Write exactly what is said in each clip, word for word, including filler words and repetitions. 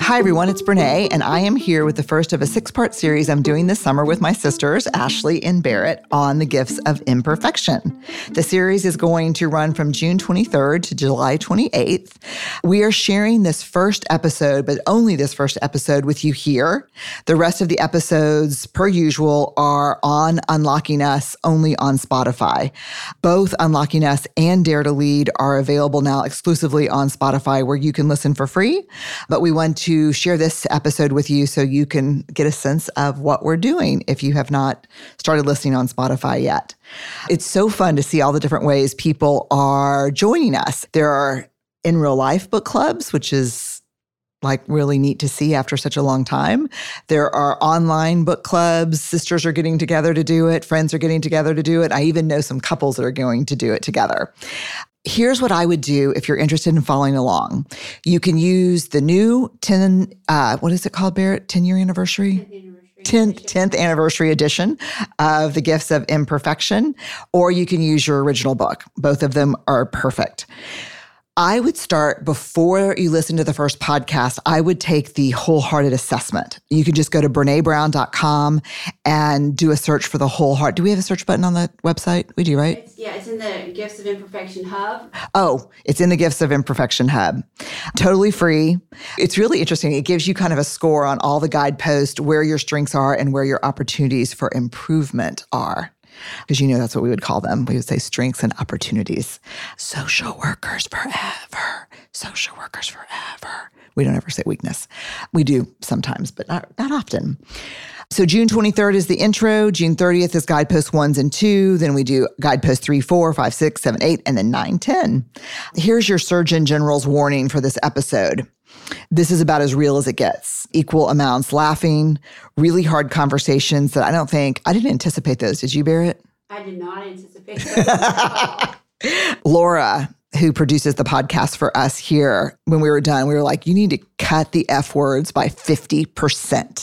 Hi, everyone. It's Brene, and I am here with the first of a six-part series I'm doing this summer with my sisters, Ashley and Barrett, on the gifts of imperfection. The series is going to run from June twenty-third to July twenty-eighth. We are sharing this first episode, but only this first episode, with you here. The rest of the episodes, per usual, are on Unlocking Us, only on Spotify. Both Unlocking Us and Dare to Lead are available now exclusively on Spotify, where you can listen for free. But we want to to share this episode with you so you can get a sense of what we're doing if you have not started listening on Spotify yet. It's so fun to see all the different ways people are joining us. There are in real life book clubs, which is like really neat to see after such a long time. There are online book clubs. Sisters are getting together to do it. Friends are getting together to do it. I even know some couples that are going to do it together. Here's what I would do if you're interested in following along. You can use the new ten, uh, what is it called, Barrett? ten-year anniversary? tenth, tenth anniversary edition of The Gifts of Imperfection, or you can use your original book. Both of them are perfect. I would start before you listen to the first podcast. I would take the wholehearted assessment. You can just go to brene brown dot com and do a search for the whole heart. Do we have a search button on the website? We do, right? It's, yeah, it's in the Gifts of Imperfection Hub. Oh, it's in the Gifts of Imperfection Hub. Totally free. It's really interesting. It gives you kind of a score on all the guideposts, where your strengths are and where your opportunities for improvement are. Because you know that's what we would call them. We would say strengths and opportunities. Social workers forever. Social workers forever. We don't ever say weakness. We do sometimes, but not, not often. So June twenty-third is the intro. June thirtieth is guidepost ones and two. Then we do guidepost three, four, five, six, seven, eight, and then nine, ten. Here's your Surgeon General's warning for this episode. This is about as real as it gets. Equal amounts laughing, really hard conversations that I don't think, I didn't anticipate those. Did you, Barrett? I did not anticipate those at all. Laura, who produces the podcast for us here, when we were done, we were like, you need to cut the F words by fifty percent.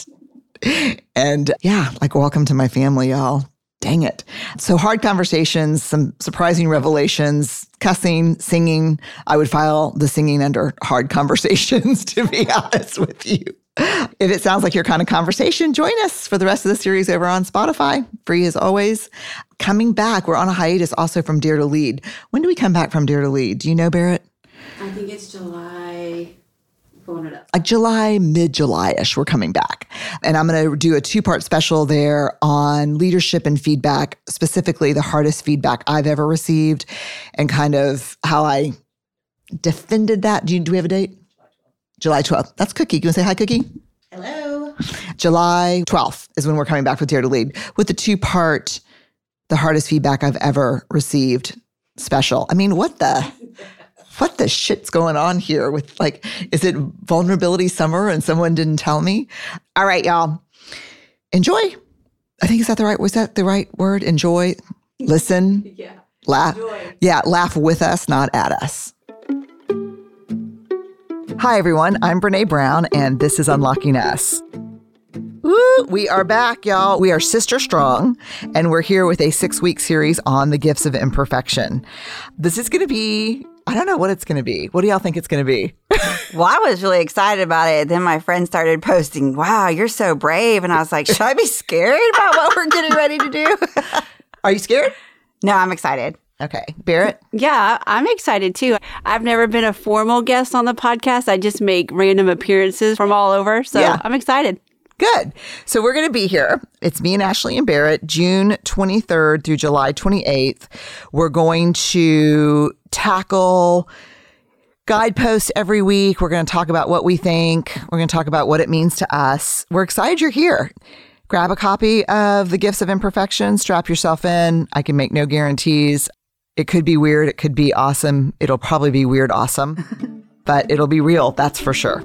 And yeah, like, welcome to my family, y'all. Dang it. So hard conversations, some surprising revelations, cussing, singing. I would file the singing under hard conversations, to be honest with you. If it sounds like your kind of conversation, join us for the rest of the series over on Spotify. Free as always. Coming back, we're on a hiatus also from Dare to Lead. When do we come back from Dare to Lead? Do you know, Barrett? I think it's July. Pulling it up. Like July, mid-July-ish, we're coming back. And I'm going to do a two-part special there on leadership and feedback, specifically the hardest feedback I've ever received and kind of how I defended that. Do, you, do we have a date? July twelfth. That's Cookie. You want to say hi, Cookie? Hello. July twelfth is when we're coming back with Dare to Lead with the two-part, the hardest feedback I've ever received special. I mean, what the... What the shit's going on here with, like, is it vulnerability summer and someone didn't tell me? All right, y'all. Enjoy. I think, is that the right, was that the right word? Enjoy, listen, Yeah. laugh. Enjoy. Yeah, laugh with us, not at us. Hi, everyone. I'm Brene Brown, and this is Unlocking Us. Woo, we are back, y'all. We are sister strong, and we're here with a six-week series on the gifts of imperfection. This is going to be... I don't know what it's going to be. What do y'all think it's going to be? Well, I was really excited about it. Then my friend started posting, wow, you're so brave. And I was like, should I be scared about what we're getting ready to do? Are you scared? No, I'm excited. Okay. Barrett? Yeah, I'm excited too. I've never been a formal guest on the podcast. I just make random appearances from all over. So Yeah. I'm excited. Good. So we're going to be here. It's me and Ashley and Barrett, June twenty-third through July twenty-eighth. We're going to tackle guideposts every week. We're going to talk about what we think. We're going to talk about what it means to us. We're excited you're here. Grab a copy of The Gifts of Imperfection. Strap yourself in. I can make no guarantees. It could be weird. It could be awesome. It'll probably be weird awesome, but it'll be real. That's for sure.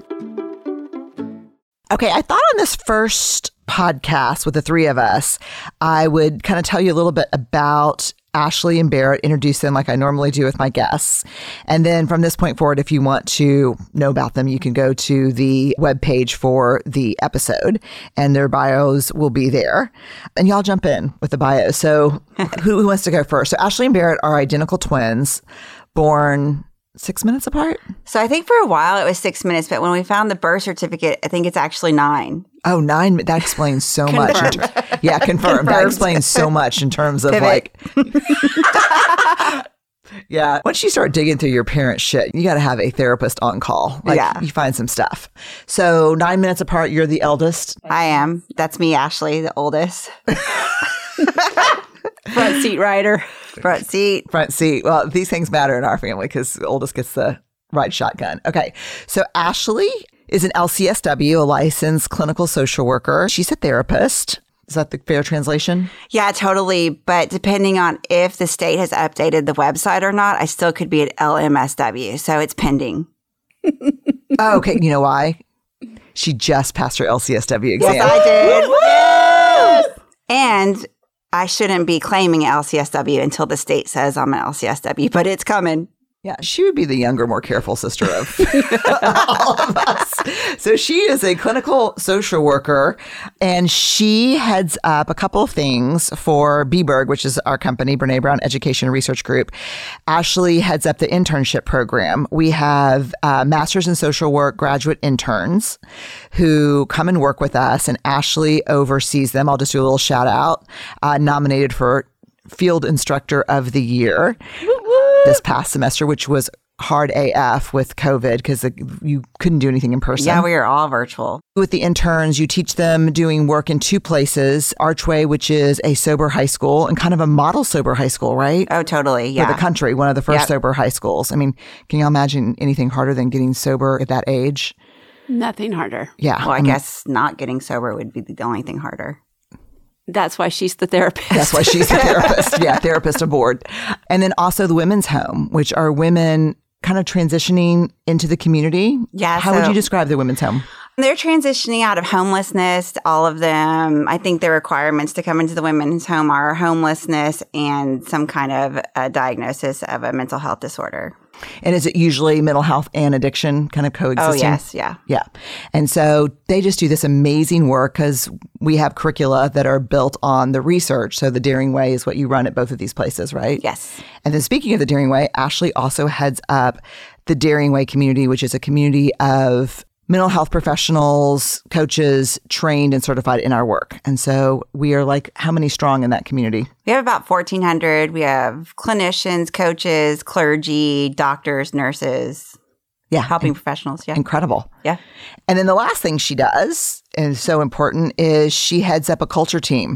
Okay, I thought on this first podcast with the three of us, I would kind of tell you a little bit about Ashley and Barrett, introduce them like I normally do with my guests. And then from this point forward, if you want to know about them, you can go to the webpage for the episode and their bios will be there. And y'all jump in with the bio. So who, who wants to go first? So Ashley and Barrett are identical twins, born, I don't know, what is it, July twelfth? That's Cookie. You want to say hi, Cookie? Hello. July twelfth. That's Six minutes apart? So I think for a while it was six minutes, but when we found the birth certificate, I think it's actually nine. Oh, nine. That explains so much. In ter- yeah, confirmed. That explains so much in terms of Pivot. like. Yeah. Once you start digging through your parents' shit, you got to have a therapist on call. Like, Yeah. you find some stuff. So nine minutes apart, you're the eldest. I am. That's me, Ashley, the oldest. Front seat rider. Front seat. Front seat. Well, these things matter in our family because the oldest gets the ride shotgun. Okay. So Ashley is an L C S W, a licensed clinical social worker. She's a therapist. Is that the fair translation? Yeah, totally. But depending on if the state has updated the website or not, I still could be at L M S W. So it's pending. Oh, okay. You know why? She just passed her L C S W exam. Yes, I did. Yes! And I shouldn't be claiming L C S W until the state says I'm an L C S W, but it's coming. Yeah, she would be the younger, more careful sister of all of us. So she is a clinical social worker, and she heads up a couple of things for B Berg, which is our company, Brene Brown Education and Research Group. Ashley heads up the internship program. We have uh, Masters in Social Work graduate interns who come and work with us, and Ashley oversees them. I'll just do a little shout out. Uh, nominated for Field Instructor of the Year this past semester, which was hard A F with COVID because you couldn't do anything in person. Yeah, we were all virtual. With the interns, you teach them doing work in two places, Archway, which is a sober high school and kind of a model sober high school, right? Oh, totally. Yeah. For the country, one of the first Yep. sober high schools. I mean, can you imagine anything harder than getting sober at that age? Nothing harder. Yeah. Well, I, mean, guess not getting sober would be the only thing harder. That's why she's the therapist. That's why she's a therapist. Yeah, therapist aboard. And then also the women's home, which are women kind of transitioning into the community. Yeah, How would so- you describe the women's home? They're transitioning out of homelessness, all of them. I think the requirements to come into the women's home are homelessness and some kind of a diagnosis of a mental health disorder. And is it usually mental health and addiction kind of coexisting? Oh, yes. Yeah. Yeah. And so they just do this amazing work because we have curricula that are built on the research. So the Daring Way is what you run at both of these places, right? Yes. And then speaking of the Daring Way, Ashley also heads up the Daring Way community, which is a community of mental health professionals, coaches, trained and certified in our work. And so we are like, how many strong in that community? We have about fourteen hundred. We have clinicians, coaches, clergy, doctors, nurses, Yeah. helping professionals. Yeah. Incredible. Yeah. And then the last thing she does, and is so important, is she heads up a culture team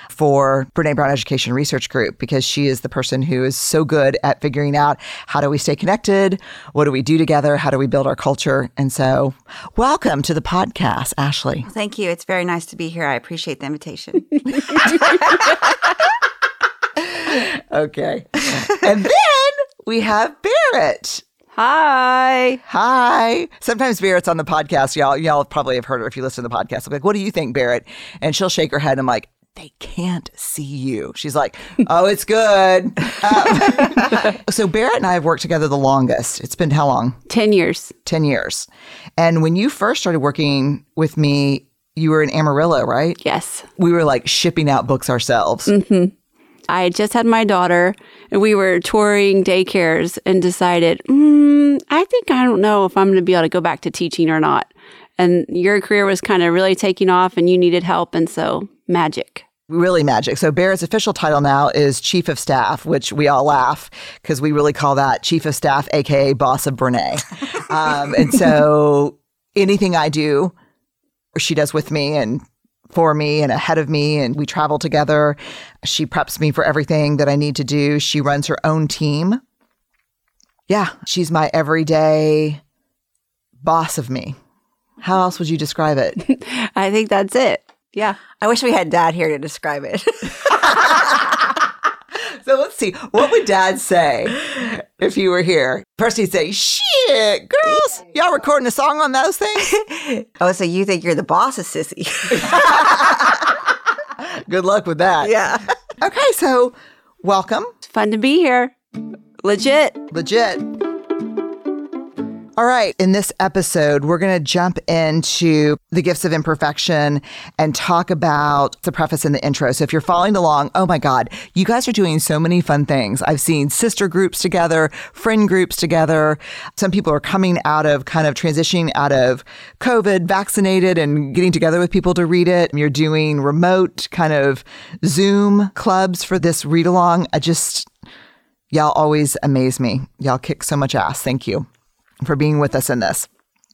for Brene Brown Education Research Group because she is the person who is so good at figuring out how do we stay connected? What do we do together? How do we build our culture? And so welcome to the podcast, Ashley. Thank you. It's very nice to be here. I appreciate the invitation. Okay. And then we have Barrett. Hi. Hi. Sometimes Barrett's on the podcast. Y'all, y'all probably have heard her if you listen to the podcast. I'm like, what do you think, Barrett? And she'll shake her head. And I'm like, they can't see you. She's like, oh, it's good. Um, so Barrett and I have worked together the longest. It's been how long? ten years. ten years. And when you first started working with me, you were in Amarillo, right? Yes. We were like shipping out books ourselves. Mm-hmm. I had just had my daughter, and we were touring daycares and decided, mm, I think I don't know if I'm going to be able to go back to teaching or not. And your career was kind of really taking off, and you needed help, and so magic. Really magic. So Barrett's official title now is Chief of Staff, which we all laugh because we really call that Chief of Staff, A K A Boss of Brene. um, and so anything I do, she does with me and for me and ahead of me, and we travel together. She preps me for everything that I need to do. She runs her own team. Yeah, she's my everyday boss of me. How else would you describe it? I think that's it. Yeah. I wish we had Dad here to describe it. So let's see. What would Dad say if he were here? First he'd say, shit, girls, y'all recording a song on those things? Oh, so you think you're the boss of Sissy? Good luck with that. Yeah. Okay, so welcome. It's fun to be here. Legit. Legit. All right. In this episode, we're going to jump into the gifts of imperfection and talk about the preface and the intro. So if you're following along, oh my God, you guys are doing so many fun things. I've seen sister groups together, friend groups together. Some people are coming out of kind of transitioning out of COVID, vaccinated, and getting together with people to read it. You're doing remote kind of Zoom clubs for this read along. I just, y'all always amaze me. Y'all kick so much ass. Thank you for being with us in this.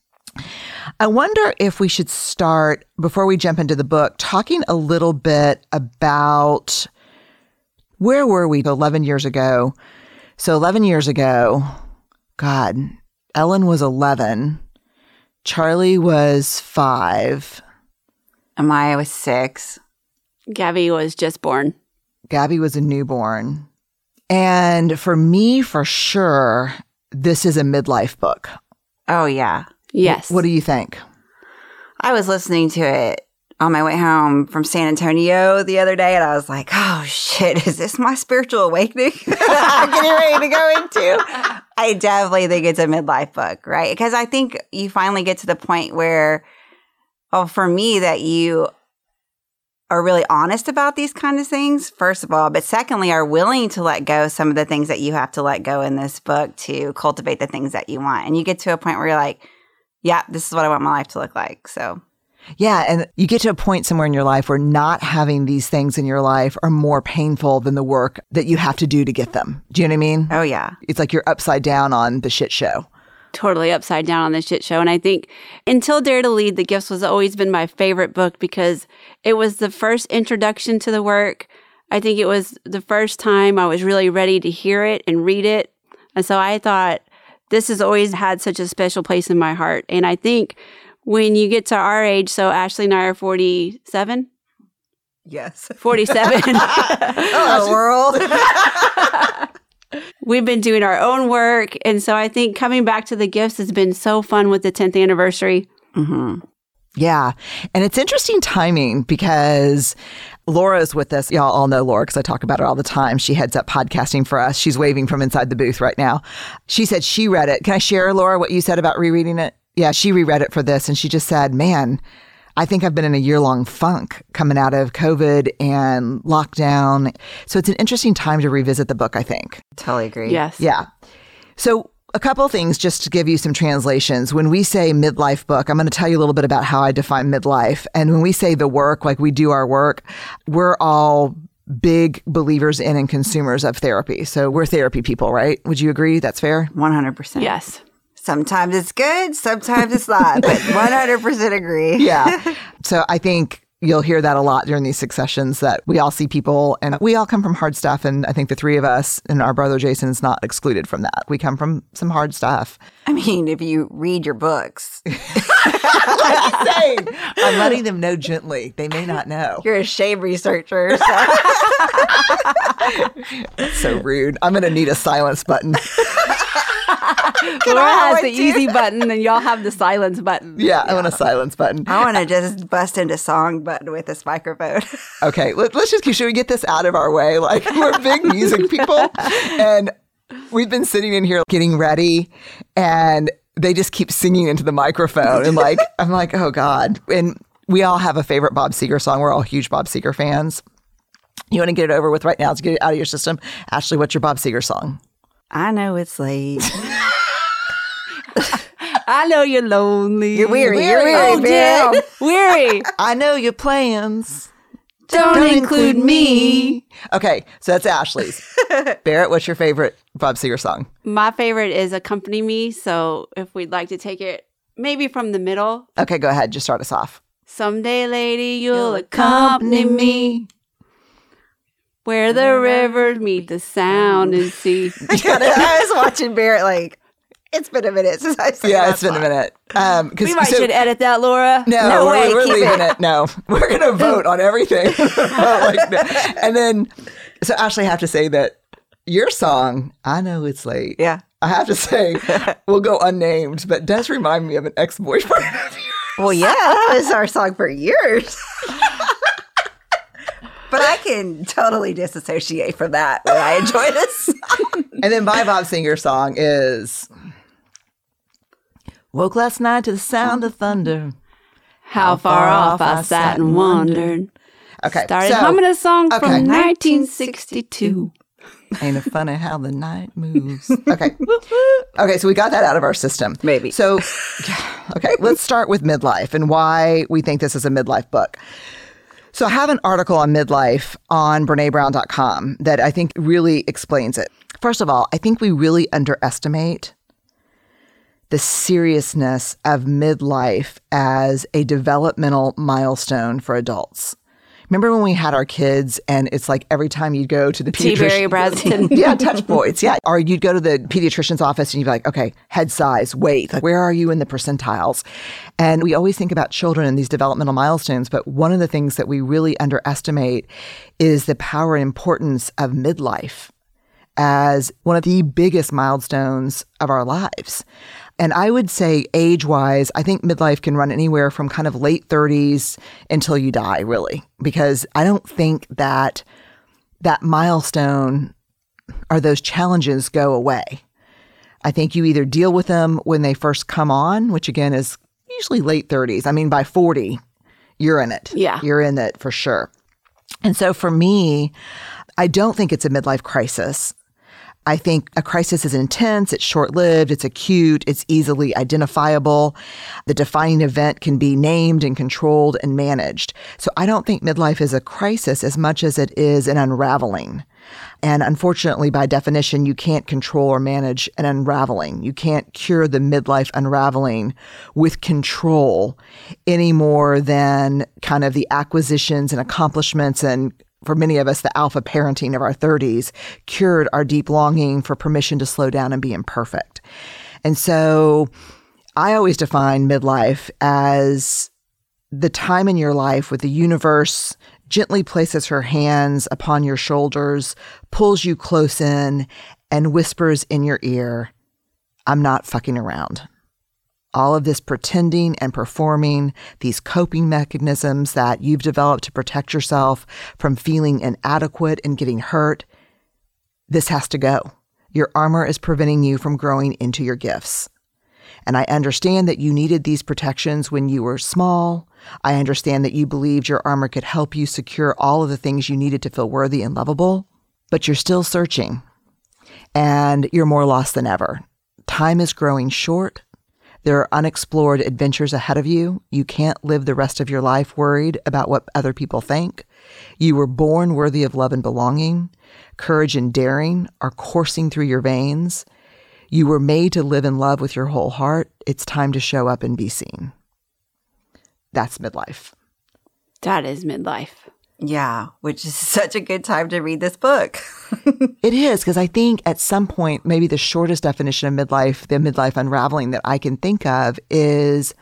I wonder if we should start, before we jump into the book, talking a little bit about where were we eleven years ago? So eleven years ago, God, Ellen was eleven. Charlie was five. Amaya was six. Gabby was just born. Gabby was a newborn. And for me, for sure, this is a midlife book. Oh, yeah. Yes. What do you think? I was listening to it on my way home from San Antonio the other day, and I was like, oh, shit, is this my spiritual awakening I'm getting ready to go into? I definitely think it's a midlife book, right? Because I think you finally get to the point where, well, for me, that you are really honest about these kind of things, first of all, but secondly, are willing to let go some of the things that you have to let go in this book to cultivate the things that you want. And you get to a point where you're like, yeah, this is what I want my life to look like. So, yeah. And you get to a point somewhere in your life where not having these things in your life are more painful than the work that you have to do to get them. Do you know what I mean? Oh, yeah. It's like you're upside down on the shit show. Totally upside down on the shit show. And I think until Dare to Lead, The Gifts was always been my favorite book because it was the first introduction to the work. I think it was the first time I was really ready to hear it and read it. And so I thought this has always had such a special place in my heart. And I think when you get to our age, so Ashley and I are forty-seven? Yes. forty-seven. Hello, world. We've been doing our own work. And so I think coming back to The Gifts has been so fun with the tenth anniversary. Mm-hmm. Yeah. And it's interesting timing because Laura's with us. Y'all all know Laura because I talk about her all the time. She heads up podcasting for us. She's waving from inside the booth right now. She said she read it. Can I share, Laura, what you said about rereading it? Yeah, she reread it for this. And she just said, man, I think I've been in a year-long funk coming out of COVID and lockdown. So it's an interesting time to revisit the book, I think. Totally agree. Yes. Yeah. So a couple of things just to give you some translations. When we say midlife book, I'm going to tell you a little bit about how I define midlife. And when we say the work, like we do our work, we're all big believers in and consumers of therapy. So we're therapy people, right? Would you agree? That's fair? one hundred percent. Yes. Sometimes it's good, sometimes it's not, but one hundred percent agree. Yeah. So I think you'll hear that a lot during these successions that we all see people and we all come from hard stuff. And I think the three of us and our brother Jason is not excluded from that. We come from some hard stuff. I mean, if you read your books. Like you say, I'm letting them know gently. They may not know. You're a shame researcher. So. So rude. I'm going to need a silence button. Laura has the easy button and y'all have the silence button. Yeah, I want a silence button. I want to just bust into song button with this microphone. Okay, let, let's just, should we get this out of our way? Like, we're big music people, and we've been sitting in here getting ready, and they just keep singing into the microphone. And like, I'm like, oh God. And we all have a favorite Bob Seger song. We're all huge Bob Seger fans. You want to get it over with right now? Let's get it out of your system. Ashley, what's your Bob Seger song? I know it's late. I know you're lonely. You're weary. Weary. You're weary, Oh, man. damn. Weary. I know your plans. Don't, Don't include me. Okay, so that's Ashley's. Barrett, what's your favorite Bob Seger song? My favorite is Accompany Me. So if we'd like to take it maybe from the middle. Okay, go ahead. Just start us off. Someday, lady, you'll accompany me where the rivers meet the sound and sea. I, gotta, I was watching Barrett like, it's been a minute since I've seen Yeah, that it's been song. a minute. Um, We might so, should edit that, Laura. No, No we're, way, we're keep leaving it. it. No, we're going to vote on everything. Like, no. And then, so Ashley, I have to say that your song, I Know It's Late. Yeah. I have to say, will go unnamed, but does remind me of an ex-boyfriend of yours. Well, yeah, that was our song for years. But I can totally disassociate from that when I enjoy this. And then my Bob Seger song is, Woke last night to the sound of thunder. How far off I sat and wondered. Okay. Started so, humming a song okay. from nineteen sixty-two. Ain't it funny how the night moves? Okay. Okay, so we got that out of our system. Maybe. So, okay, let's start with midlife and why we think this is a midlife book. So I have an article on midlife on Brene Brown dot com that I think really explains it. First of all, I think we really underestimate the seriousness of midlife as a developmental milestone for adults. Remember when we had our kids and it's like every time you'd go to the pediatrician. T-Berry Braston. Yeah, touch points. Yeah. Or you'd go to the pediatrician's office and you'd be like, okay, head size, weight, like where are you in the percentiles? And we always think about children and these developmental milestones. But one of the things that we really underestimate is the power and importance of midlife as one of the biggest milestones of our lives. And I would say age-wise, I think midlife can run anywhere from kind of late thirties until you die, really, because I don't think that that milestone or those challenges go away. I think you either deal with them when they first come on, which again is usually late thirties. I mean, by forty, you're in it. Yeah. You're in it for sure. And so for me, I don't think it's a midlife crisis. I think a crisis is intense, it's short-lived, it's acute, it's easily identifiable. The defining event can be named and controlled and managed. So I don't think midlife is a crisis as much as it is an unraveling. And unfortunately, by definition, you can't control or manage an unraveling. You can't cure the midlife unraveling with control any more than kind of the acquisitions and accomplishments and for many of us, the alpha parenting of our thirties cured our deep longing for permission to slow down and be imperfect. And so I always define midlife as the time in your life where the universe gently places her hands upon your shoulders, pulls you close in, and whispers in your ear, I'm not fucking around. All of this pretending and performing, these coping mechanisms that you've developed to protect yourself from feeling inadequate and getting hurt, this has to go. Your armor is preventing you from growing into your gifts. And I understand that you needed these protections when you were small. I understand that you believed your armor could help you secure all of the things you needed to feel worthy and lovable, but you're still searching. And you're more lost than ever. Time is growing short. There are unexplored adventures ahead of you. You can't live the rest of your life worried about what other people think. You were born worthy of love and belonging. Courage and daring are coursing through your veins. You were made to live in love with your whole heart. It's time to show up and be seen. That's midlife. That is midlife. Yeah, which is such a good time to read this book. It is, because I think at some point, maybe the shortest definition of midlife, the midlife unraveling that I can think of is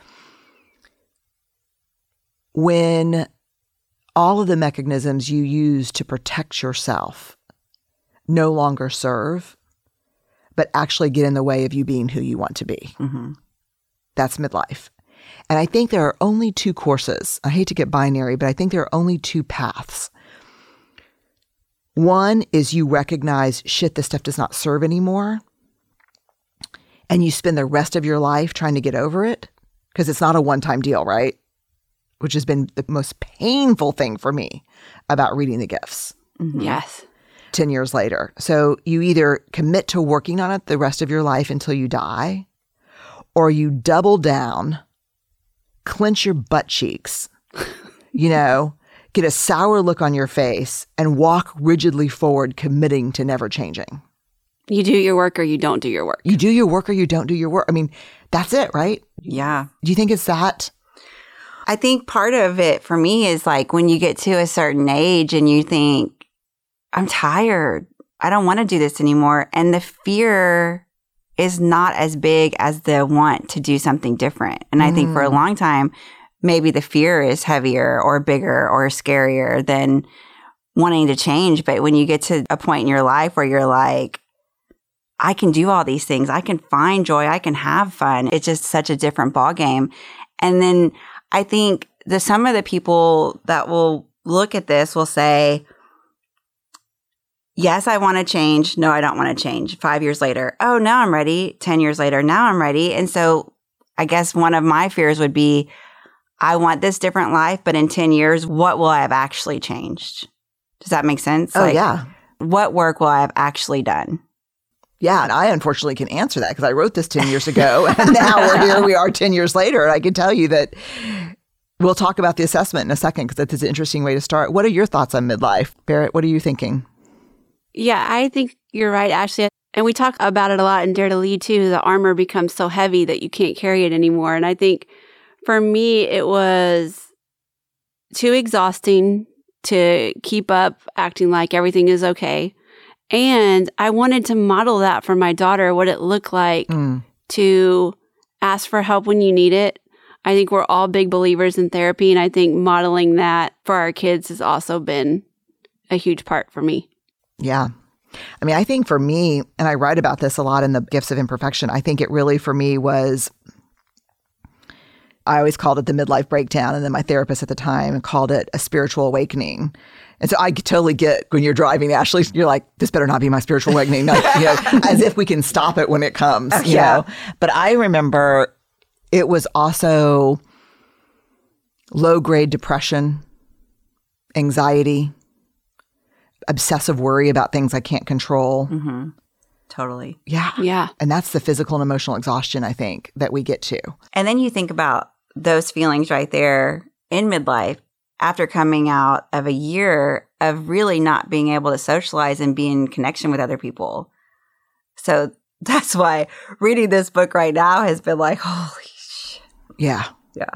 when all of the mechanisms you use to protect yourself no longer serve, but actually get in the way of you being who you want to be. Mm-hmm. That's midlife. And I think there are only two courses. I hate to get binary, but I think there are only two paths. One is you recognize, shit, this stuff does not serve anymore. And you spend the rest of your life trying to get over it because it's not a one-time deal, right? Which has been the most painful thing for me about reading The Gifts. Mm-hmm. Yes. ten years later. So you either commit to working on it the rest of your life until you die, or you double down, clench your butt cheeks, you know, get a sour look on your face, and walk rigidly forward, committing to never changing. You do your work or you don't do your work. You do your work or you don't do your work. I mean, that's it, right? Yeah. Do you think it's that? I think part of it for me is like when you get to a certain age and you think, I'm tired. I don't want to do this anymore. And the fear is not as big as the want to do something different. And I mm. think for a long time, maybe the fear is heavier or bigger or scarier than wanting to change. But when you get to a point in your life where you're like, I can do all these things. I can find joy. I can have fun. It's just such a different ballgame. And then I think the some of the people that will look at this will say, yes, I want to change. No, I don't want to change. Five years later, oh, now I'm ready. Ten years later, now I'm ready. And so I guess one of my fears would be, I want this different life, but in ten years, what will I have actually changed? Does that make sense? Oh, like, yeah. What work will I have actually done? Yeah, and I unfortunately can answer that because I wrote this ten years ago, and now we're here we are ten years later, and I can tell you that we'll talk about the assessment in a second because that's an interesting way to start. What are your thoughts on midlife? Barrett, what are you thinking? Yeah, I think you're right, Ashley. And we talk about it a lot in Dare to Lead, too. The armor becomes so heavy that you can't carry it anymore. And I think for me, it was too exhausting to keep up acting like everything is okay. And I wanted to model that for my daughter, what it looked like mm. to ask for help when you need it. I think we're all big believers in therapy. And I think modeling that for our kids has also been a huge part for me. Yeah. I mean, I think for me, and I write about this a lot in the Gifts of Imperfection, I think it really for me was, I always called it the midlife breakdown. And then my therapist at the time called it a spiritual awakening. And so I totally get when you're driving, Ashley, you're like, this better not be my spiritual awakening. Like, you know, as if we can stop it when it comes, you yeah. know. But I remember it was also low-grade depression, anxiety, obsessive worry about things I can't control. Mm-hmm. Totally. Yeah. Yeah. And that's the physical and emotional exhaustion, I think, that we get to. And then you think about those feelings right there in midlife after coming out of a year of really not being able to socialize and be in connection with other people. So that's why reading this book right now has been like, holy shit. Yeah. Yeah.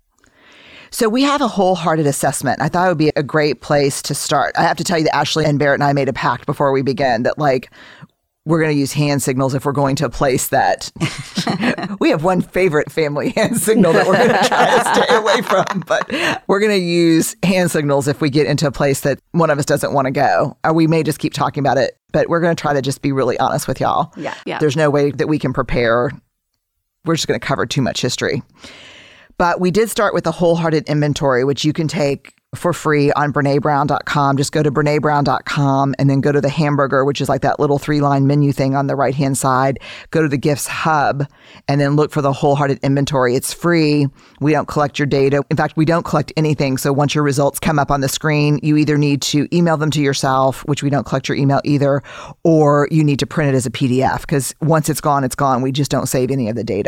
So we have a wholehearted assessment. I thought it would be a great place to start. I have to tell you that Ashley and Barrett and I made a pact before we began that, like, we're going to use hand signals if we're going to a place that we have one favorite family hand signal that we're going to try to stay away from. But we're going to use hand signals if we get into a place that one of us doesn't want to go. Or we may just keep talking about it, but we're going to try to just be really honest with y'all. Yeah. yeah. There's no way that we can prepare. We're just going to cover too much history. But we did start with a wholehearted inventory, which you can take for free on Brene Brown dot com. Just go to Brene Brown dot com and then go to the hamburger, which is like that little three-line menu thing on the right-hand side. Go to the Gifts Hub and then look for the wholehearted inventory. It's free. We don't collect your data. In fact, we don't collect anything. So once your results come up on the screen, you either need to email them to yourself, which we don't collect your email either, or you need to print it as a P D F because once it's gone, it's gone. We just don't save any of the data.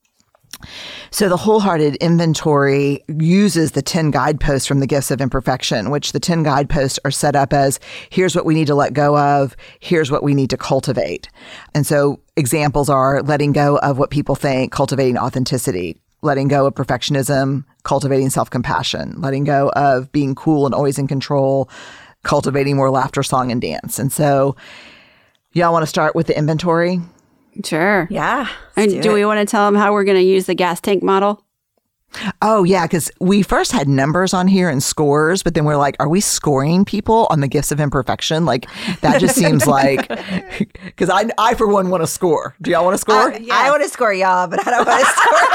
So the wholehearted inventory uses the ten guideposts from the Gifts of Imperfection, which the ten guideposts are set up as, here's what we need to let go of, here's what we need to cultivate. And so examples are letting go of what people think, cultivating authenticity, letting go of perfectionism, cultivating self-compassion, letting go of being cool and always in control, cultivating more laughter, song, and dance. And so y'all want to start with the inventory? Sure. Yeah. And do do it. we want to tell them how we're going to use the gas tank model? Oh, yeah, because we first had numbers on here and scores, but then we're like, are we scoring people on the Gifts of Imperfection? Like, that just seems like, because I, I, for one, want to score. Do y'all want to score? Uh, yes. I want to score y'all, but I don't want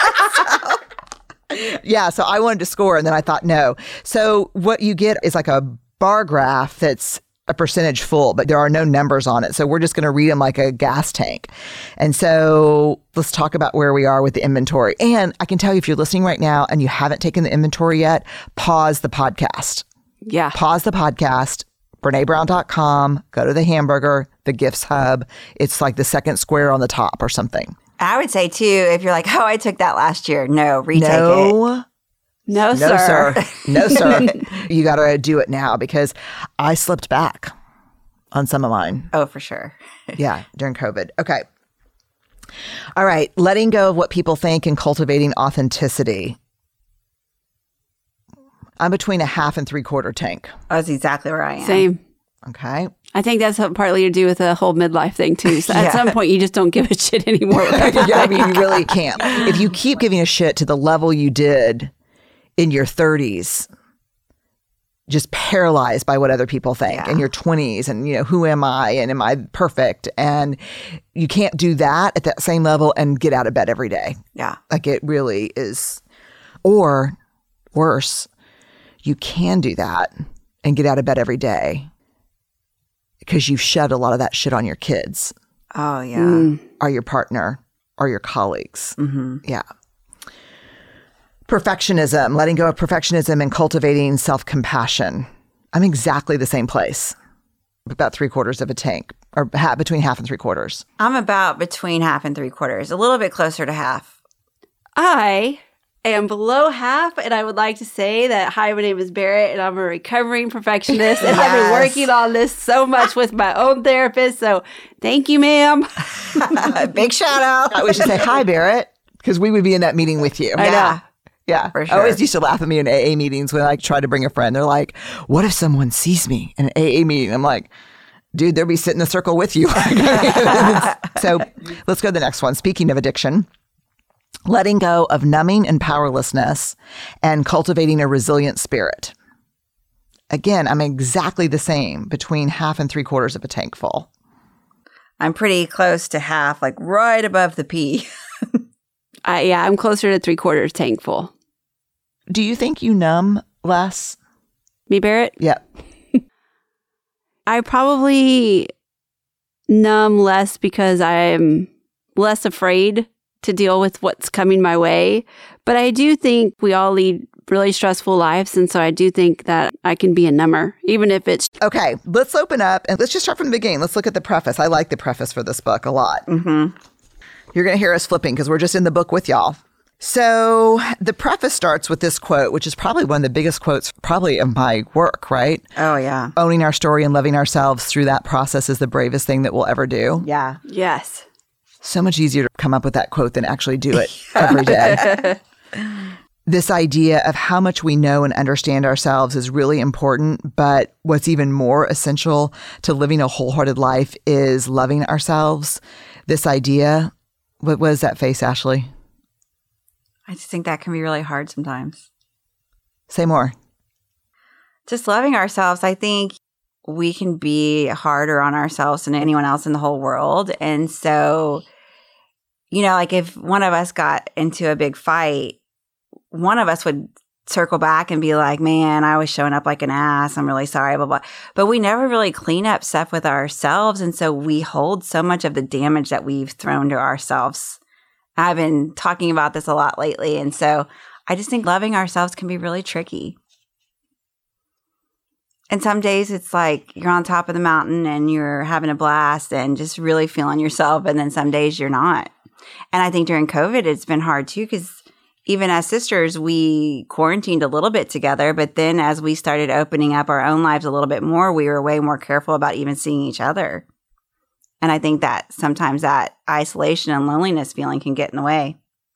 to score myself. Yeah, so I wanted to score, and then I thought, no. So what you get is like a bar graph that's a percentage full, but there are no numbers on it. So we're just going to read them like a gas tank. And so let's talk about where we are with the inventory. And I can tell you, if you're listening right now and you haven't taken the inventory yet, pause the podcast. Yeah. Pause the podcast, Brene Brown dot com, go to the hamburger, the Gifts Hub. It's like the second square on the top or something. I would say, too, if you're like, oh, I took that last year. No, retake no. it. No, No, sir. sir. No, sir. You got to do it now because I slipped back on some of mine. Oh, for sure. Yeah, during COVID. Okay. All right. Letting go of what people think and cultivating authenticity. I'm between a half and three quarter tank. That's exactly where I am. Same. Okay. I think that's partly to do with the whole midlife thing, too. So Yeah. at some point, you just don't give a shit anymore. Yeah, I mean, you really can't. If you keep giving a shit to the level you did in your thirties, just paralyzed by what other people think, Yeah. in your twenties, and, you know, who am I and am I perfect? And you can't do that at that same level and get out of bed every day. Yeah. Like, it really is. Or worse, you can do that and get out of bed every day because you've shed a lot of that shit on your kids Oh, yeah. Mm. or your partner or your colleagues. Mm-hmm. Yeah. Perfectionism, letting go of perfectionism and cultivating self-compassion. I'm exactly the same place. About three quarters of a tank, or half, between half and three quarters. I'm about between half and three quarters, a little bit closer to half. I am below half, and I would like to say that, hi, my name is Barrett, and I'm a recovering perfectionist, and Yes. I've been working on this so much with my own therapist, so thank you, ma'am. Big shout out. We should say, hi, Barrett, because we would be in that meeting with you. I know. Yeah. Yeah. For I sure. always used to laugh at me in A A meetings when I try to bring a friend. They're like, what if someone sees me in an A A meeting? I'm like, dude, they'll be sitting in a circle with you. So let's go to the next one. Speaking of addiction, letting go of numbing and powerlessness and cultivating a resilient spirit. Again, I'm exactly the same, between half and three quarters of a tank full. I'm pretty close to half, like right above the P. I, yeah, I'm closer to three quarters tank full. Do you think you numb less? Me, Barrett? Yeah. I probably numb less because I'm less afraid to deal with what's coming my way. But I do think we all lead really stressful lives. And so I do think that I can be a number, even if it's... Okay, let's open up and let's just start from the beginning. Let's look at the preface. I like the preface for this book a lot. Mm-hmm. You're going to hear us flipping because we're just in the book with y'all. So the preface starts with this quote, which is probably one of the biggest quotes probably of my work, right? Oh, yeah. Owning our story and loving ourselves through that process is the bravest thing that we'll ever do. Yeah. Yes. So much easier to come up with that quote than actually do it every day. This idea of how much we know and understand ourselves is really important, but what's even more essential to living a wholehearted life is loving ourselves. This idea, what was that face, Ashley? I just think that can be really hard sometimes. Say more. Just loving ourselves, I think we can be harder on ourselves than anyone else in the whole world. And so, you know, like if one of us got into a big fight, one of us would circle back and be like, man, I was showing up like an ass. I'm really sorry, blah, blah. But we never really clean up stuff with ourselves. And so we hold so much of the damage that we've thrown to ourselves. I've been talking about this a lot lately. And so I just think loving ourselves can be really tricky. And some days it's like you're on top of the mountain and you're having a blast and just really feeling yourself. And then some days you're not. And I think during COVID, it's been hard too, because even as sisters, we quarantined a little bit together. But then as we started opening up our own lives a little bit more, we were way more careful about even seeing each other. And I think that sometimes that isolation and loneliness feeling can get in the way.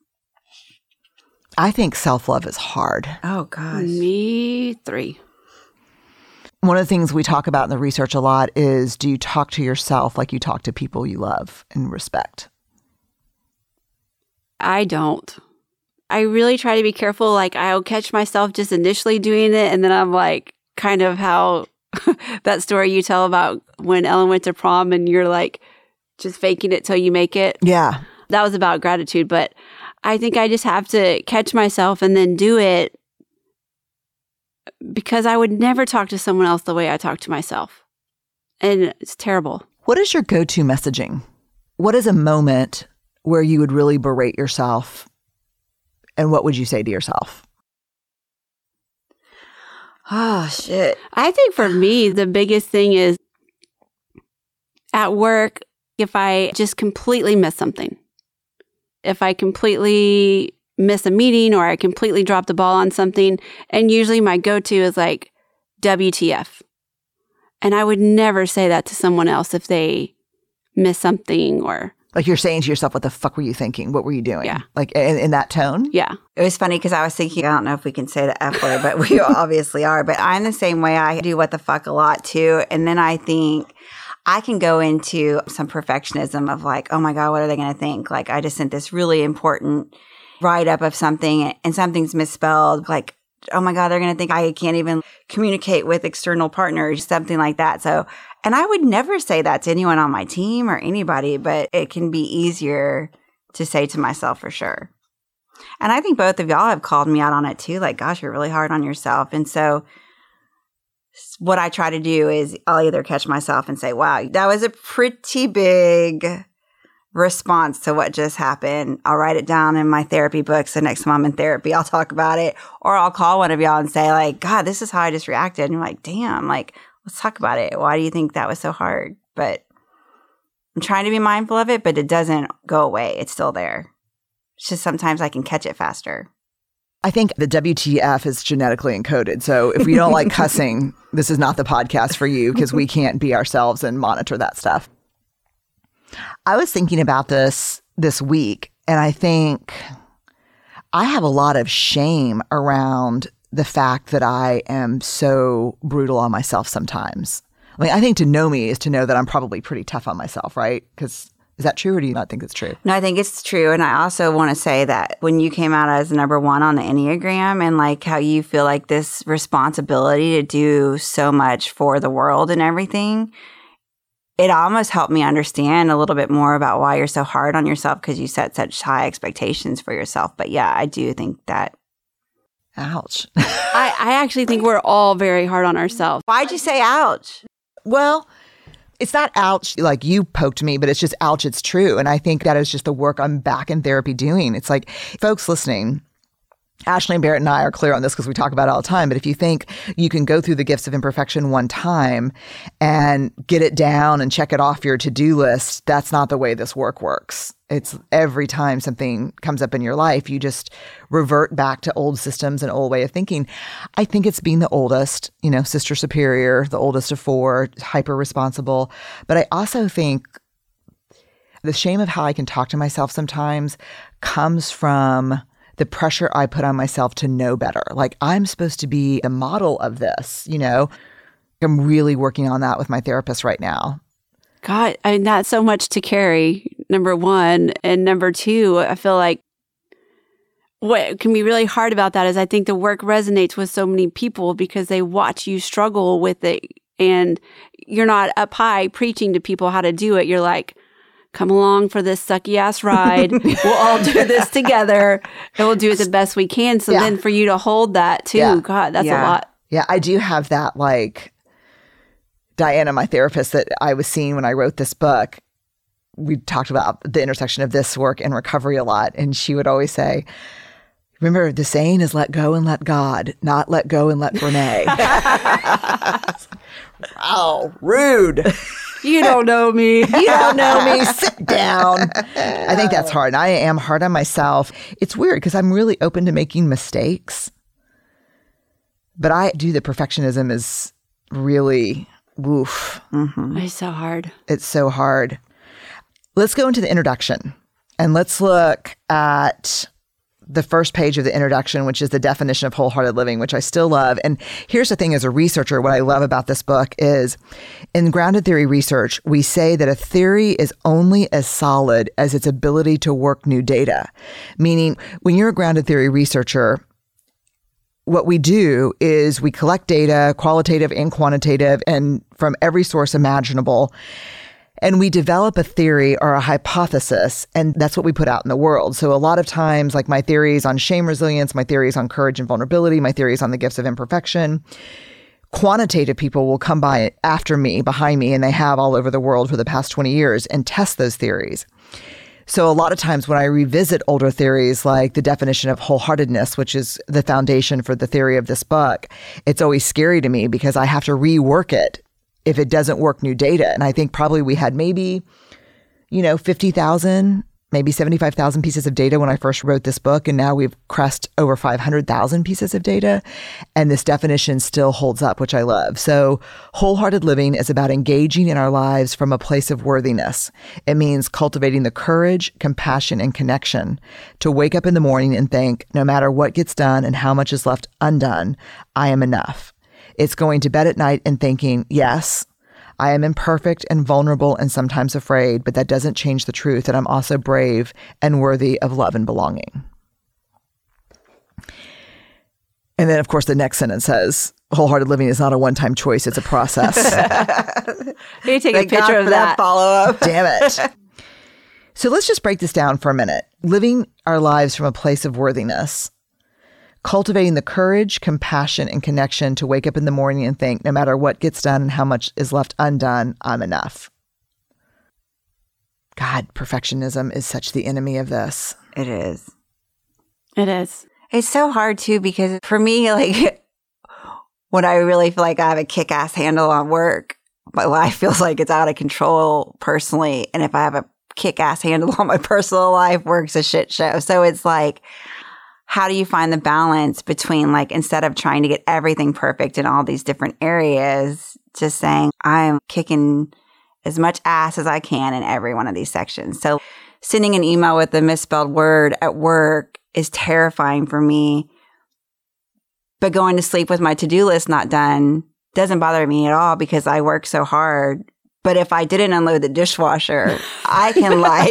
I think self-love is hard. Oh, gosh. Me, three. One of the things we talk about in the research a lot is, do you talk to yourself like you talk to people you love and respect? I don't. I really try to be careful. Like, I'll catch myself just initially doing it, and then I'm like, kind of how that story you tell about when Ellen went to prom and you're like just faking it till you make it. Yeah. That was about gratitude. But I think I just have to catch myself and then do it, because I would never talk to someone else the way I talk to myself. And it's terrible. What is your go-to messaging? What is a moment where you would really berate yourself? And what would you say to yourself? Oh, shit. I think for me, the biggest thing is at work, if I just completely miss something, if I completely miss a meeting or I completely drop the ball on something, and usually my go-to is like, W T F. And I would never say that to someone else if they miss something or... Like you're saying to yourself, what the fuck were you thinking? What were you doing? Yeah. Like in, in that tone? Yeah. It was funny because I was thinking, I don't know if we can say the F word, but we obviously are. But I'm the same way. I do what the fuck a lot too. And then I think I can go into some perfectionism of like, oh my God, what are they going to think? Like I just sent this really important write-up of something and something's misspelled. Like, oh my God, they're going to think I can't even communicate with external partners, something like that. So, and I would never say that to anyone on my team or anybody, but it can be easier to say to myself for sure. And I think both of y'all have called me out on it too. Like, gosh, you're really hard on yourself. And so what I try to do is I'll either catch myself and say, wow, that was a pretty big response to what just happened. I'll write it down in my therapy book. So next time I'm in therapy, I'll talk about it. Or I'll call one of y'all and say like, God, this is how I just reacted. And you're like, damn, like, let's talk about it. Why do you think that was so hard? But I'm trying to be mindful of it, but it doesn't go away. It's still there. It's just sometimes I can catch it faster. I think the W T F is genetically encoded. So if we don't like cussing, this is not the podcast for you because we can't be ourselves and monitor that stuff. I was thinking about this this week, and I think I have a lot of shame around the fact that I am so brutal on myself sometimes. I mean, I think to know me is to know that I'm probably pretty tough on myself, right? Because is that true, or do you not think it's true? No, I think it's true. And I also want to say that when you came out as number one on the Enneagram and like how you feel like this responsibility to do so much for the world and everything, it almost helped me understand a little bit more about why you're so hard on yourself because you set such high expectations for yourself. But yeah, I do think that. Ouch. I, I actually think we're all very hard on ourselves. Why'd you say ouch? Well, it's not ouch like you poked me, but it's just ouch, it's true. And I think that is just the work I'm back in therapy doing. It's like, folks listening, Ashley and Barrett and I are clear on this because we talk about it all the time. But if you think you can go through the gifts of imperfection one time and get it down and check it off your to-do list, that's not the way this work works. It's every time something comes up in your life, you just revert back to old systems and old way of thinking. I think it's being the oldest, you know, sister superior, the oldest of four, hyper responsible. But I also think the shame of how I can talk to myself sometimes comes from the pressure I put on myself to know better. Like, I'm supposed to be the model of this, you know? I'm really working on that with my therapist right now. God, I mean, that's so much to carry, number one. And number two, I feel like what can be really hard about that is I think the work resonates with so many people because they watch you struggle with it. And you're not up high preaching to people how to do it. You're like, come along for this sucky ass ride. We'll all do this together and we'll do it the best we can. So yeah. Then for you to hold that too, yeah. God, that's yeah. a lot. Yeah, I do have that, like, Diana, my therapist that I was seeing when I wrote this book, we talked about the intersection of this work and recovery a lot. And she would always say, remember, the saying is let go and let God, not let go and let Brene. Wow, rude. You don't know me. You don't know me. Sit down. I think that's hard. And I am hard on myself. It's weird because I'm really open to making mistakes. But I do the perfectionism is really, woof. Mm-hmm. It's so hard. It's so hard. Let's go into the introduction. And let's look at the first page of the introduction, which is the definition of wholehearted living, which I still love. And here's the thing, as a researcher, what I love about this book is in grounded theory research, we say that a theory is only as solid as its ability to work new data. Meaning, when you're a grounded theory researcher, what we do is we collect data, qualitative and quantitative, and from every source imaginable. And we develop a theory or a hypothesis, and that's what we put out in the world. So a lot of times, like my theories on shame resilience, my theories on courage and vulnerability, my theories on the gifts of imperfection, quantitative people will come by after me, behind me, and they have all over the world for the past twenty years and test those theories. So a lot of times when I revisit older theories like the definition of wholeheartedness, which is the foundation for the theory of this book, it's always scary to me because I have to rework it if it doesn't work new data. And I think probably we had maybe, you know, fifty thousand, maybe seventy-five thousand pieces of data when I first wrote this book. And now we've crossed over five hundred thousand pieces of data. And this definition still holds up, which I love. So wholehearted living is about engaging in our lives from a place of worthiness. It means cultivating the courage, compassion, and connection to wake up in the morning and think, no matter what gets done and how much is left undone, I am enough. It's going to bed at night and thinking, yes, I am imperfect and vulnerable and sometimes afraid, but that doesn't change the truth that I'm also brave and worthy of love and belonging. And then, of course, the next sentence says, wholehearted living is not a one-time choice, it's a process. You take Thank a picture God of for that. that follow-up. Damn it. So let's just break this down for a minute. Living our lives from a place of worthiness. Cultivating the courage, compassion, and connection to wake up in the morning and think, no matter what gets done and how much is left undone, I'm enough. God, perfectionism is such the enemy of this. It is. It is. It's so hard too, because for me, like when I really feel like I have a kick-ass handle on work, my life feels like it's out of control personally. And if I have a kick-ass handle on my personal life, work's a shit show. So it's like, how do you find the balance between, like, instead of trying to get everything perfect in all these different areas, just saying, I'm kicking as much ass as I can in every one of these sections. So sending an email with a misspelled word at work is terrifying for me. But going to sleep with my to-do list not done doesn't bother me at all because I work so hard. But if I didn't unload the dishwasher, I can like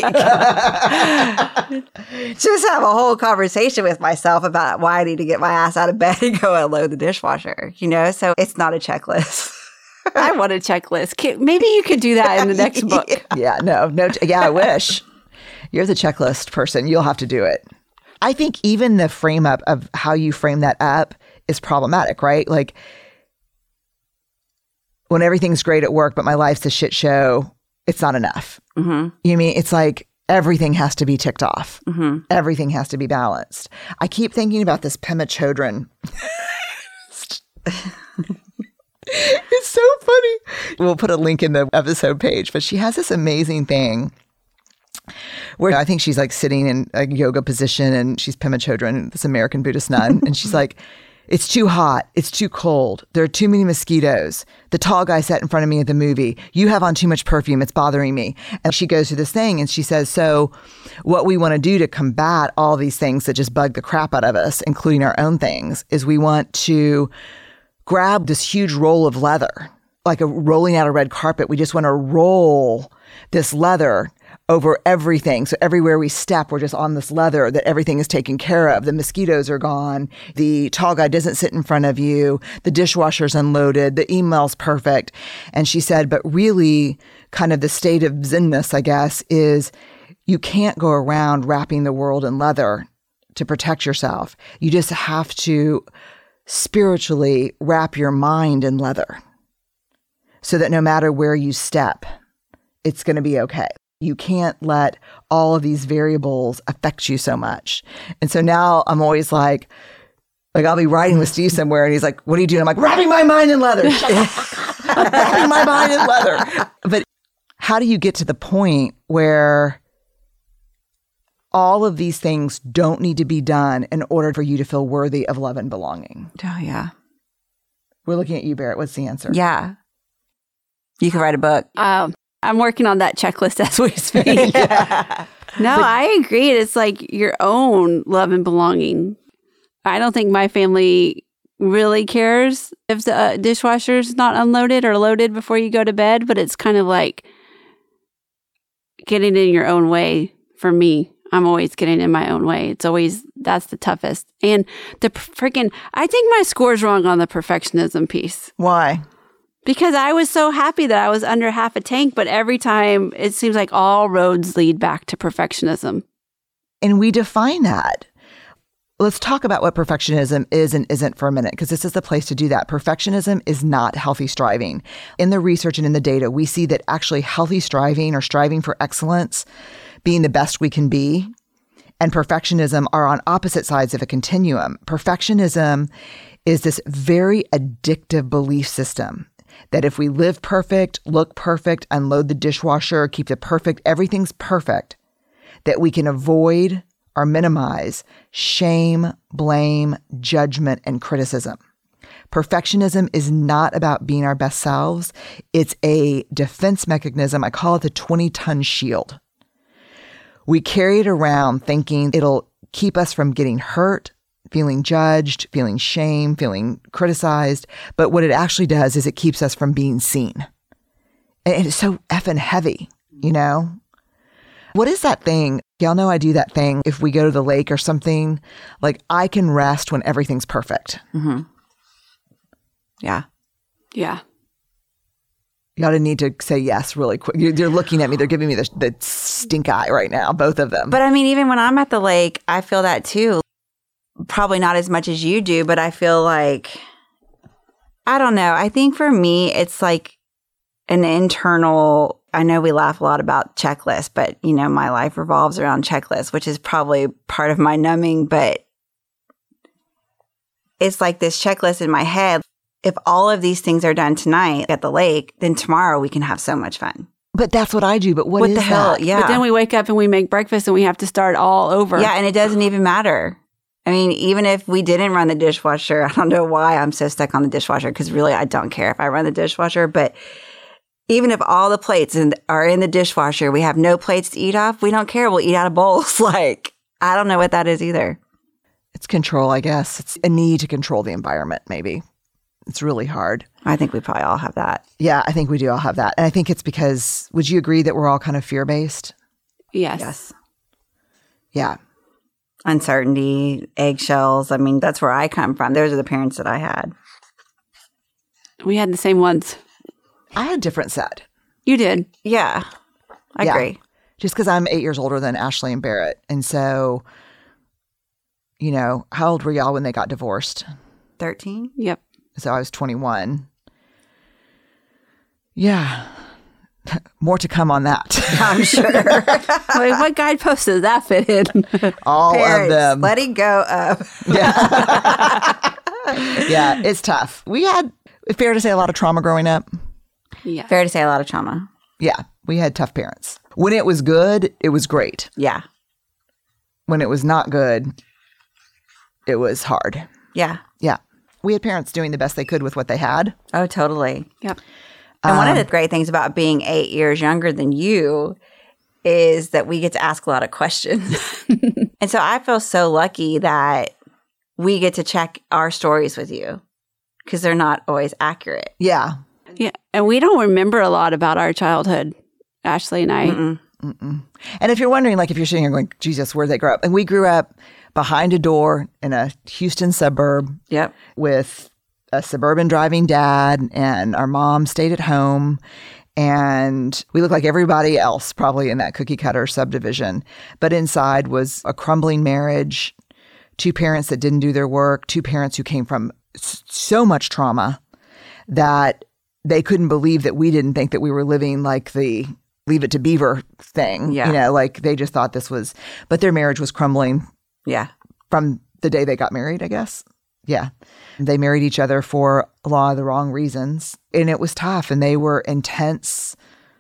just have a whole conversation with myself about why I need to get my ass out of bed and go unload the dishwasher, you know? So it's not a checklist. I want a checklist. Maybe you could do that in the next book. Yeah, no, no. Yeah, I wish. You're the checklist person. You'll have to do it. I think even the frame up of how you frame that up is problematic, right? Like when everything's great at work, but my life's a shit show, it's not enough. Mm-hmm. You mean it's like everything has to be ticked off. Mm-hmm. Everything has to be balanced. I keep thinking about this Pema Chodron. It's so funny. We'll put a link in the episode page, but she has this amazing thing where I think she's like sitting in a yoga position and she's Pema Chodron, this American Buddhist nun. And she's like, it's too hot. It's too cold. There are too many mosquitoes. The tall guy sat in front of me at the movie. You have on too much perfume. It's bothering me. And she goes through this thing and she says, so what we want to do to combat all these things that just bug the crap out of us, including our own things, is we want to grab this huge roll of leather, like a rolling out a red carpet. We just want to roll this leather over everything. So everywhere we step, we're just on this leather that everything is taken care of. The mosquitoes are gone. The tall guy doesn't sit in front of you. The dishwasher's unloaded. The email's perfect. And she said, but really kind of the state of zenness, I guess, is you can't go around wrapping the world in leather to protect yourself. You just have to spiritually wrap your mind in leather so that no matter where you step, it's going to be okay. You can't let all of these variables affect you so much. And so now I'm always like, like I'll be riding with Steve somewhere and he's like, what are you doing? I'm like, wrapping my mind in leather. I'm wrapping my mind in leather. But how do you get to the point where all of these things don't need to be done in order for you to feel worthy of love and belonging? Oh, yeah. We're looking at you, Barrett. What's the answer? Yeah. You could write a book. Um, I'm working on that checklist as we speak. Yeah. No, I agree. It's like your own love and belonging. I don't think my family really cares if the uh, dishwasher's not unloaded or loaded before you go to bed, but it's kind of like getting in your own way for me. I'm always getting in my own way. It's always, that's the toughest. And the freaking, I think my score's wrong on the perfectionism piece. Why? Because I was so happy that I was under half a tank, but every time it seems like all roads lead back to perfectionism. And we define that. Let's talk about what perfectionism is and isn't for a minute, because this is the place to do that. Perfectionism is not healthy striving. In the research and in the data, we see that actually healthy striving or striving for excellence, being the best we can be, and perfectionism are on opposite sides of a continuum. Perfectionism is this very addictive belief system that if we live perfect, look perfect, unload the dishwasher, keep the perfect, everything's perfect, that we can avoid or minimize shame, blame, judgment, and criticism. Perfectionism is not about being our best selves. It's a defense mechanism. I call it the twenty-ton shield. We carry it around thinking it'll keep us from getting hurt, feeling judged, feeling shame, feeling criticized. But what it actually does is it keeps us from being seen. And it's so effing heavy, you know? What is that thing? Y'all know I do that thing if we go to the lake or something. Like, I can rest when everything's perfect. Mm-hmm. Yeah. Yeah. Y'all didn't need to say yes really quick. They're looking at me. They're giving me the, the stink eye right now, both of them. But I mean, even when I'm at the lake, I feel that too. Probably not as much as you do, but I feel like, I don't know. I think for me, it's like an internal I know we laugh a lot about checklists, but, you know, my life revolves around checklists, which is probably part of my numbing, but it's like this checklist in my head. If all of these things are done tonight at the lake, then tomorrow we can have so much fun. But that's what I do. But what, What is the hell? that? Yeah. But then we wake up and we make breakfast and we have to start all over. Yeah, and it doesn't even matter. I mean, even if we didn't run the dishwasher, I don't know why I'm so stuck on the dishwasher, because really I don't care if I run the dishwasher. But even if all the plates in, are in the dishwasher, we have no plates to eat off, we don't care. We'll eat out of bowls. Like, I don't know what that is either. It's control, I guess. It's a need to control the environment, maybe. It's really hard. I think we probably all have that. Yeah, I think we do all have that. And I think it's because, would you agree that we're all kind of fear-based? Yes. Yes. Yeah. Uncertainty, eggshells. I mean, that's where I come from. Those are the parents that I had. We had the same ones. I had a different set. You did. Yeah, I Yeah. agree. Just because I'm eight years older than Ashley and Barrett. And so, you know, how old were y'all when they got divorced? thirteen? Yep. So I was twenty-one. Yeah. More to come on that. I'm sure. Wait, what guidepost does that fit in? All Parents, of them. letting go of. Yeah. Yeah, it's tough. We had, fair to say, a lot of trauma growing up. Yeah. Fair to say a lot of trauma. Yeah, we had tough parents. When it was good, it was great. Yeah. When it was not good, it was hard. Yeah. Yeah. We had parents doing the best they could with what they had. Oh, totally. Yep. And one of Um, the great things about being eight years younger than you is that we get to ask a lot of questions. And so I feel so lucky that we get to check our stories with you because they're not always accurate. Yeah. Yeah. And we don't remember a lot about our childhood, Ashley and I. Mm-mm. Mm-mm. And if you're wondering, like, if you're sitting here going, Jesus, where'd they grow up? And we grew up behind a door in a Houston suburb Yep. with a suburban driving dad, and our mom stayed at home. And we looked like everybody else probably in that cookie cutter subdivision. But inside was a crumbling marriage, two parents that didn't do their work, two parents who came from s- so much trauma that they couldn't believe that we didn't think that we were living like the Leave It to Beaver thing. Yeah. You know, like they just thought this was, but their marriage was crumbling Yeah. from the day they got married, I guess. Yeah. They married each other for a lot of the wrong reasons. And it was tough. And they were intense,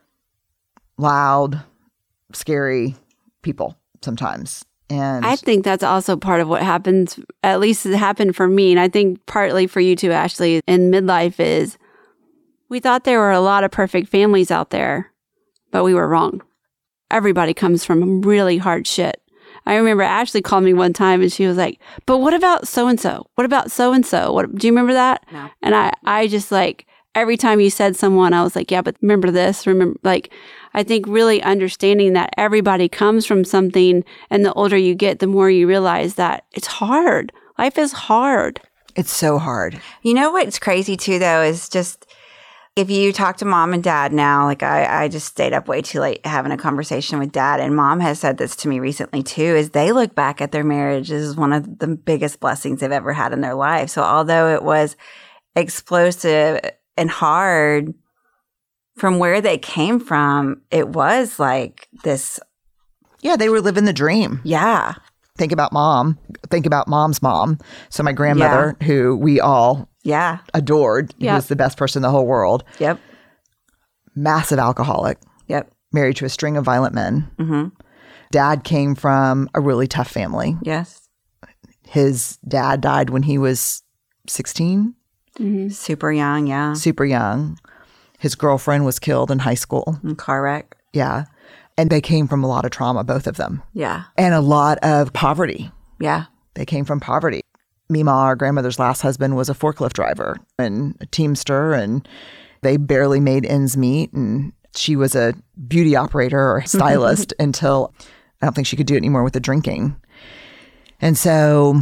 loud, scary people sometimes. And I think that's also part of what happens, at least it happened for me. And I think partly for you too, Ashley, in midlife is we thought there were a lot of perfect families out there, but we were wrong. Everybody comes from really hard shit. I remember Ashley called me one time and she was like, but what about so-and-so? What about so-and-so? What, do you remember that? No. And I, I just like, every time you said someone, I was like, yeah, but remember this, remember, like, I think really understanding that everybody comes from something, and the older you get, the more you realize that it's hard. Life is hard. it's so hard. You know what's crazy too, though, is just if you talk to mom and dad now, like I, I just stayed up way too late having a conversation with dad, and mom has said this to me recently too, is they look back at their marriage as one of the biggest blessings they've ever had in their life. So although it was explosive and hard from where they came from, it was like this. Yeah, they were living the dream. Yeah. Think about mom. Think about mom's mom. So my grandmother, who we all Yeah. adored, who Yeah. was the best person in the whole world, Yep. massive alcoholic, Yep. married to a string of violent men. Mm-hmm. Dad came from a really tough family. Yes. His dad died when he was sixteen, Mm-hmm. Super young. Yeah. super young. His girlfriend was killed in high school. And car wreck. Yeah. And they came from a lot of trauma, both of them, Yeah. and a lot of poverty. Yeah. They came from poverty. Mima, our grandmother's last husband, was a forklift driver and a teamster, and they barely made ends meet. And she was a beauty operator or stylist until I don't think she could do it anymore with the drinking. And so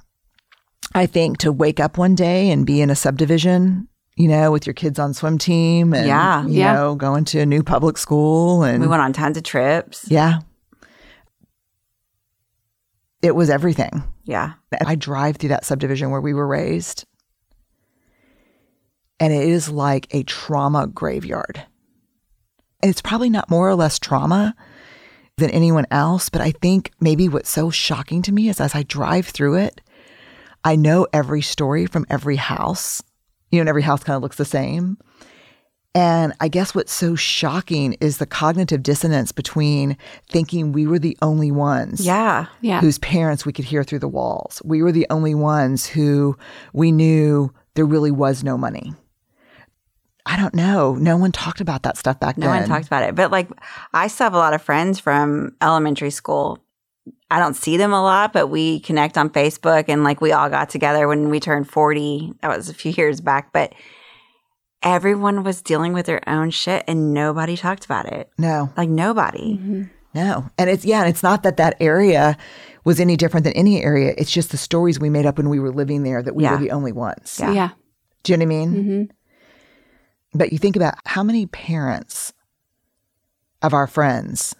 I think to wake up one day and be in a subdivision, you know, with your kids on swim team and, Yeah. you Yeah. know, going to a new public school. And We went on tons of trips. yeah, it was everything. Yeah. I drive through that subdivision where we were raised, and it is like a trauma graveyard. And it's probably not more or less trauma than anyone else. But I think maybe what's so shocking to me is as I drive through it, I know every story from every house. You know, and every house kind of looks the same. And I guess what's so shocking is the cognitive dissonance between thinking we were the only ones Yeah. Yeah. whose parents we could hear through the walls. We were the only ones who we knew there really was no money. I don't know. No one talked about that stuff back No then. one talked about it. But like, I still have a lot of friends from elementary school. I don't see them a lot, but we connect on Facebook, and like we all got together when we turned forty. That was a few years back, but everyone was dealing with their own shit and nobody talked about it. No, Like nobody. Mm-hmm. no. And it's, yeah, and it's not that that area was any different than any area. It's just the stories we made up when we were living there that we Yeah. were the only ones. Yeah. Yeah. Do you know what I mean? Mm-hmm. But you think about how many parents of our friends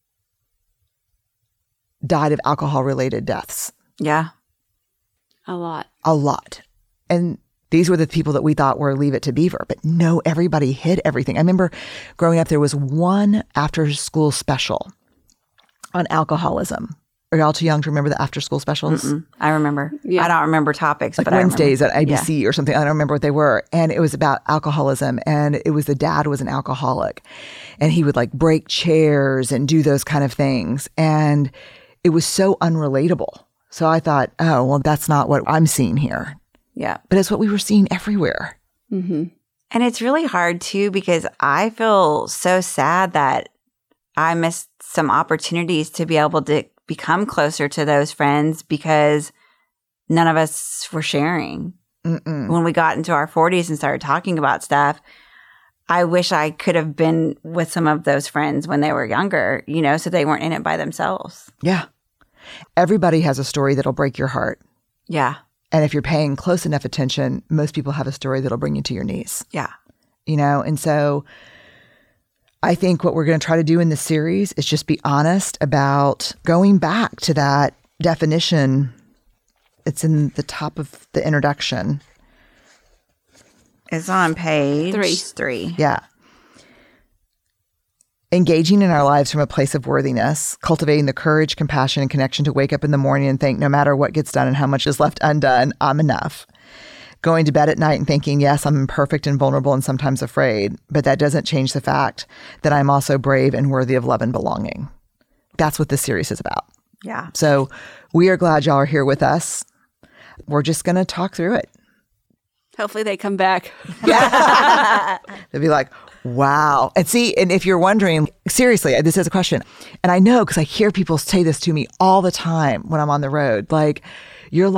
died of alcohol-related deaths. Yeah. A lot. A lot. And these were the people that we thought were Leave It to Beaver. But no, everybody hid everything. I remember growing up, there was one after-school special on alcoholism. Are y'all too young to remember the after-school specials? Mm-mm. I remember. Yeah. I don't remember topics, Like but Wednesdays I at A B C or something. I don't remember what they were. And it was about alcoholism. And it was the dad was an alcoholic. And he would like break chairs and do those kind of things. And it was so unrelatable. So I thought, oh, well, that's not what I'm seeing here. Yeah. But it's what we were seeing everywhere. Mm-hmm. And it's really hard too, because I feel so sad that I missed some opportunities to be able to become closer to those friends because none of us were sharing. Mm-mm. When we got into our forties and started talking about stuff, I wish I could have been with some of those friends when they were younger, you know, so they weren't in it by themselves. Yeah. Everybody has a story that'll break your heart. Yeah. And if you're paying close enough attention, most people have a story that'll bring you to your knees. Yeah. You know, and so I think what we're going to try to do in this series is just be honest about going back to that definition. It's in the top of the introduction. It's on page Three. three. Yeah. Engaging in our lives from a place of worthiness, cultivating the courage, compassion, and connection to wake up in the morning and think no matter what gets done and how much is left undone, I'm enough. Going to bed at night and thinking, yes, I'm imperfect and vulnerable and sometimes afraid, but that doesn't change the fact that I'm also brave and worthy of love and belonging. That's what this series is about. Yeah. So we are glad y'all are here with us. We're just going to talk through it. Hopefully they come back. They'll be like, wow. And see, and if you're wondering, seriously, this is a question. And I know because I hear people say this to me all the time when I'm on the road. Like, you're